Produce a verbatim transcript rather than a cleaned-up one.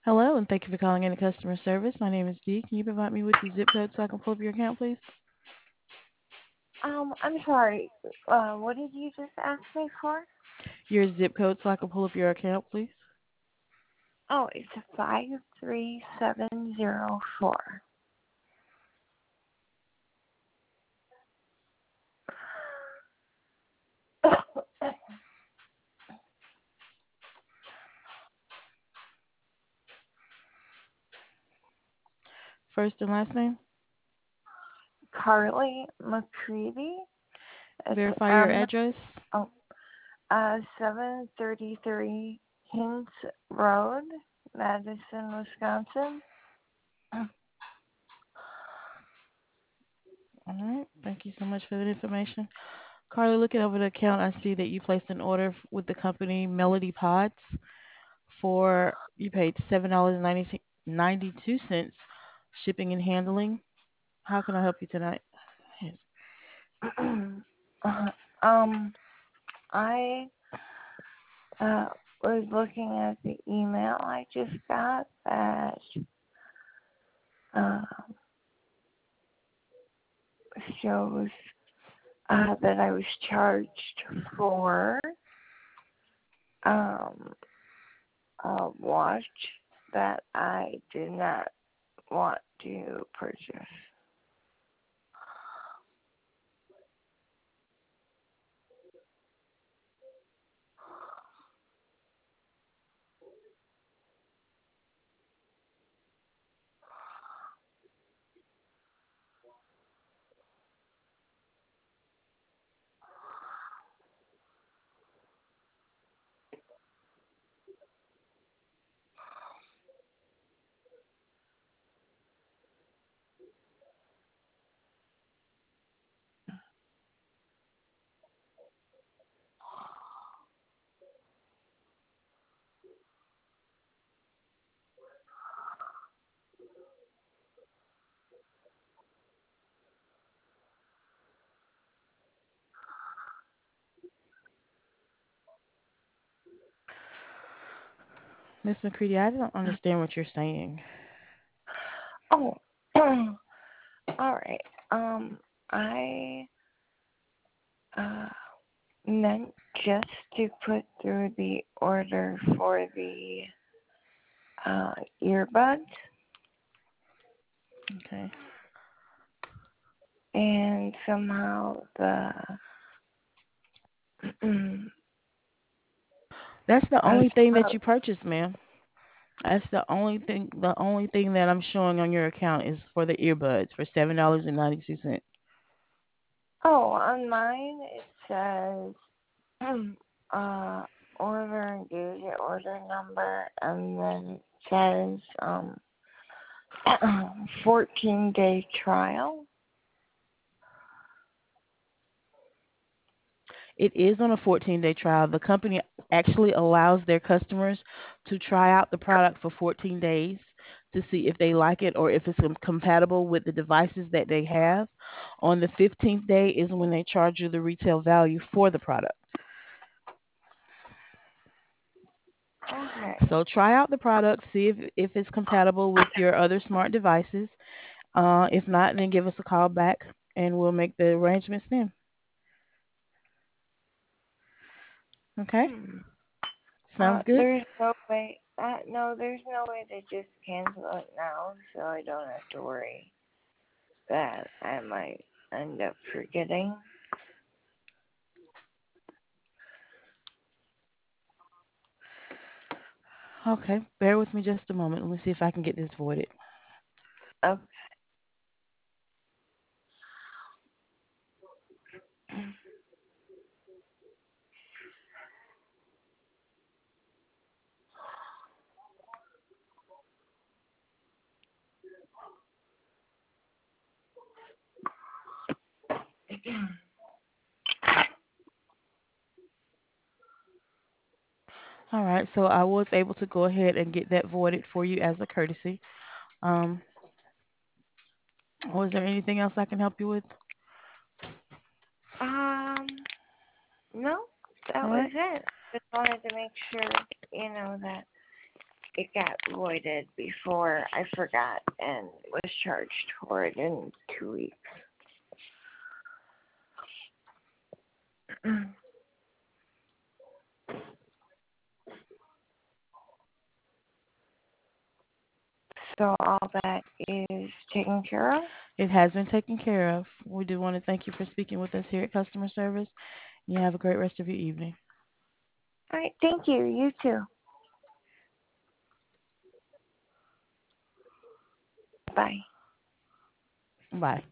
Hello, and thank you for calling in to customer service. My name is Dee. Can you provide me with your zip code so I can pull up your account, please? Um, I'm sorry. Uh, what did you just ask me for? Your zip code so I can pull up your account, please. Oh, it's five three seven zero four. First and last name. Carly McCready. It's Verify your M. address. Oh, uh, seven thirty three Hints Road, Madison, Wisconsin. All right. Thank you so much for that information. Carly, looking over the account, I see that you placed an order f- with the company Melody Pods for you paid seven dollars and ninety-two cents shipping and handling. How can I help you tonight? Yes. um, I uh was looking at the email I just got that uh, shows uh, that I was charged for um, a watch that I did not want to purchase. Miss McCready, I don't understand what you're saying. Oh, all right. Um, I uh, meant just to put through the order for the uh, earbuds, Okay. and somehow the That's the uh, only thing that somehow, you purchased, ma'am. That's the only thing. The only thing that I'm showing on your account is for the earbuds for seven dollars and ninety two cents. oh, on mine it says uh, order engage order number, and then it says um, fourteen day trial. It is on a fourteen day trial. The company actually allows their customers to try out the product for fourteen days to see if they like it or if it's com- compatible with the devices that they have. On the fifteenth day is when they charge you the retail value for the product. Okay. So try out the product, see if if it's compatible with your other smart devices. Uh, if not, then give us a call back and we'll make the arrangements then. Okay? Hmm. Uh, Sounds good? there's no way. Uh, no, there's no way to just cancel it now, so I don't have to worry that I might end up forgetting. Okay, bear with me just a moment. Let me see if I can get this voided. Okay. All right, so I was able to go ahead and get that voided for you as a courtesy. Um, was there anything else I can help you with? Um, no, that All was right. it. Just wanted to make sure, you know, that it got voided before I forgot and was charged for it in two weeks. So all that is taken care of. It has been taken care of. We do want to thank you for speaking with us here at customer service. You have a great rest of your evening. All right, thank you. You too. Bye. Bye.